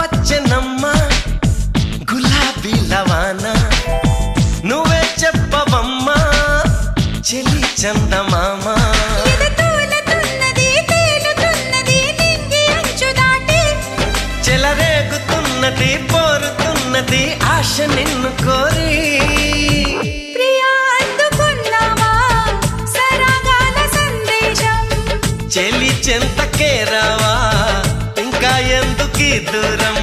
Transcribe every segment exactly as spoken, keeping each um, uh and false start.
వచ్చెనమ్మా గులాబీ లవానా నువ్వే చెప్పవమ్మా చెలి చందమామ చెలరేగుతున్నది పోరుతున్నది ఆశ నిన్ను కోరి ప్రియా అందుకున్నావా సరాగాల సందేశం చెలి చెంతకే రావా ఇంకా ఎందుకీ దూరం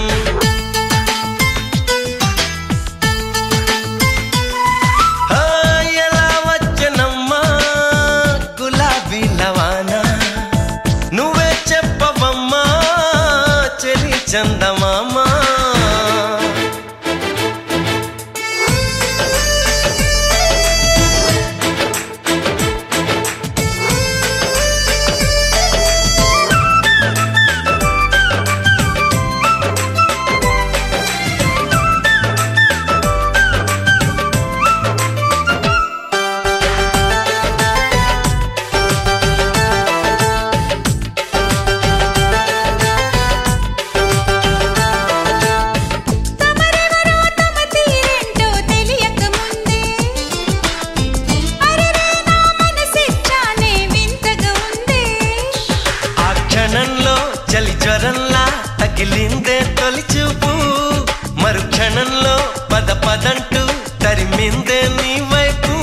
ఎలా వచ్చెనమ్మా గులాబీ లవానా నువ్వే చెప్పవమ్మా చెలి చందమామ చలి జ్వరంలా తగిలిందే తొలి చూపు మరుక్షణంలో పద పదంటూ తరిమిందే నీ వైపు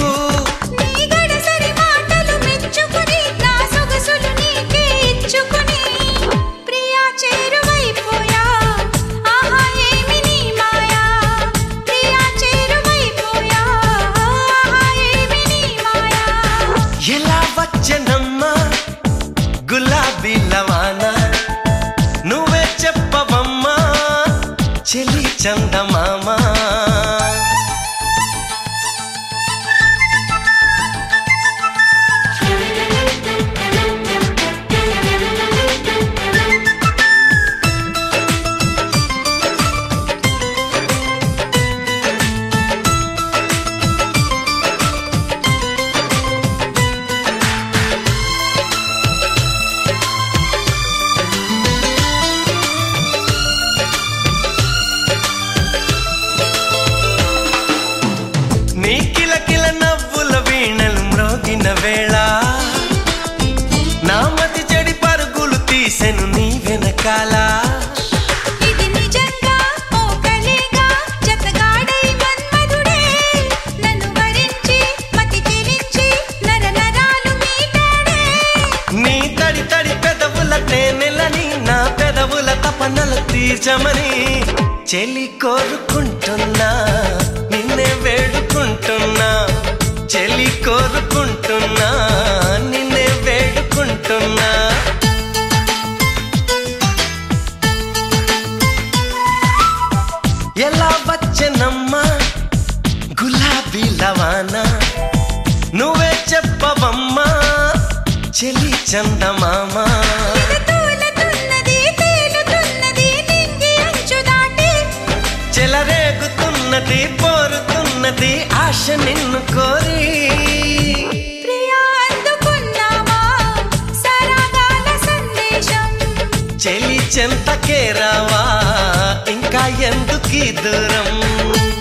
ఎలా వచ్చెనమ్మా గులాబీ లవానా నువ్వే చెప్పవమ్మా చెలి చందమామ నీ కిలకిల నవ్వుల వీణలు మ్రోగిన వేళ నా మతి చెడి పరుగులు తీసెను నీ వెనకాల ఇది నిజంగా ఓ కలేగా జతగాడై మన్మధుడే నన్ను వరించి మతి చెరించి నర నరాలు మీటాడే నీ తడి తడి పెదవుల తేనెలని నా పెదవుల తపనలు తీర్చమని చెలి కోరుకుంటున్నా నిన్నే వేడుకుంటున్నా చెలి కోరుకుంటున్నా నిన్నే వేడుకుంటున్నా ఎలా వచ్చెనమ్మా గులాబీ లవానా నువ్వే చెప్పవమ్మా చెలి చందమామ చెలరేగుతున్నది పోరుతున్నది ఆశ నిన్ను కోరి ప్రియా అందుకున్నావా సరాగాల సందేశం చెలి చెంతకే రావా ఇంకా ఎందుకీ దూరం